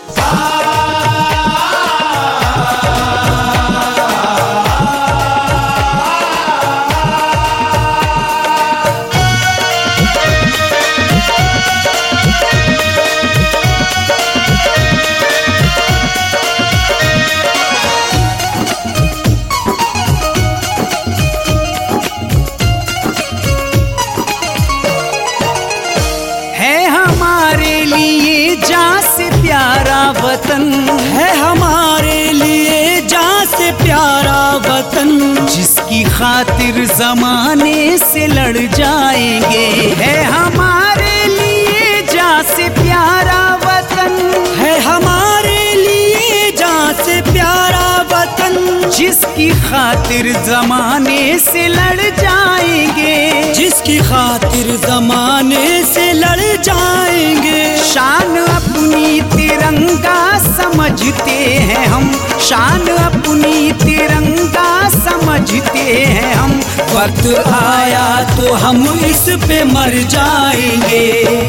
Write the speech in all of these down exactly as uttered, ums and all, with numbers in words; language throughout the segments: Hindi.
वतन है हमारे लिए जान से प्यारा वतन, जिसकी खातिर जमाने से लड़ जाएंगे। है हमारे लिए जान से प्यारा वतन, है हमारे लिए जान से प्यारा वतन, जिसकी खातिर जमाने से लड़ जाएंगे, जिसकी खातिर जमाने से लड़ जाएंगे। शान अपनी तिरंगा समझते हैं हम, शान अपनी तिरंगा समझते हैं हम। वक्त आया तो हम इस पे मर जाएंगे।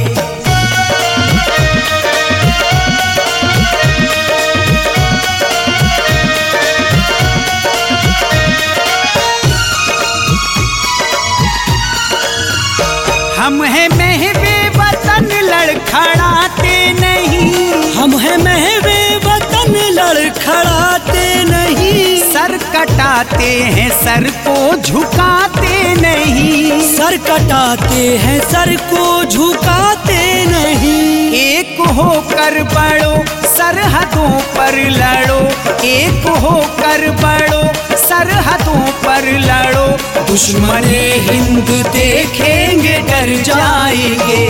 हम हैं महवे वतन लड़खड़ाते नहीं, हम हैं महवे वतन लड़खड़ाते नहीं। सर कटाते हैं सर को झुकाते नहीं, सर कटाते हैं सर को झुकाते नहीं। एक होकर बढ़ो सरहदों पर लड़ो, एक होकर बढ़ो सरहदों पर लड़ो। दुश्मने हिंद देखेंगे डर जाएंगे।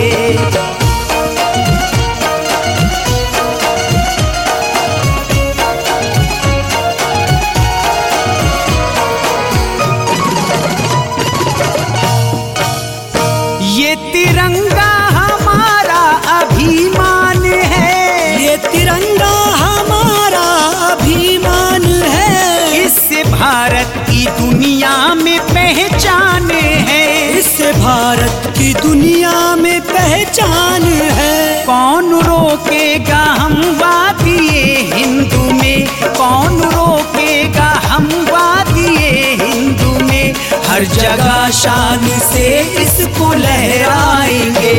ये तिरंगा हमारा अभिमान है, ये तिरंगा हमारा अभिमान है। इससे भारत की दुनिया में पहचान है, इससे भारत की दुनिया में पहचान है। कौन रोकेगा हम वादिए हिंदू में, कौन रोकेगा हम वादिए हिंदू में। हर जगह शान से इसको लहराएंगे।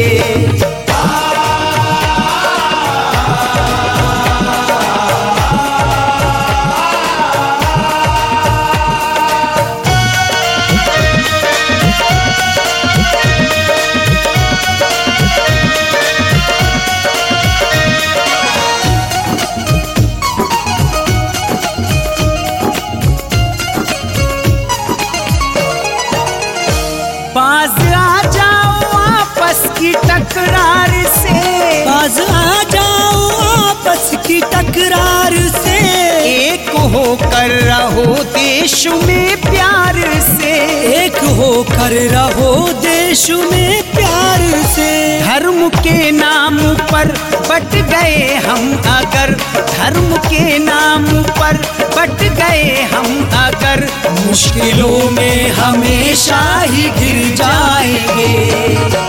बाज आ जाओ आपस की टकरार से, बाज आ जाओ आपस की टकरार से। एक होकर रहो देश में प्यार से, एक होकर रहो देश में प्यार से। धर्म के नाम पर बट गए हम अगर, धर्म के नाम पर बट गए हम अगर, मुश्किलों में हमेशा ही गिर जाएंगे।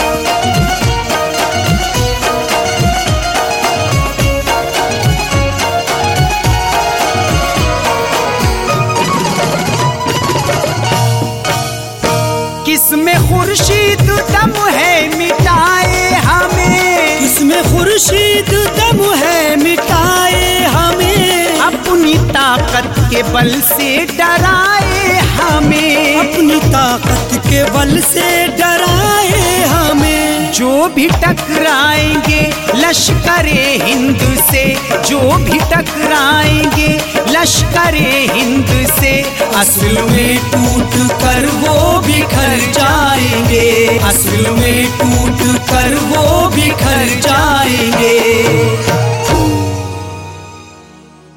किसमें खुर्शीद दम है मिटाए हमें, किसमें खुर्शीद दम है मिटाए हमें। अपनी ताकत के बल से डराए हमें, अपनी ताकत के बल से डराए हमें। जो भी टकराएंगे लश्करे हिंद से, जो भी टकराएंगे लश्करे हिंद से। असल में टूट कर वो बिखर जाएंगे, असल में टूट कर वो बिखर जाएंगे।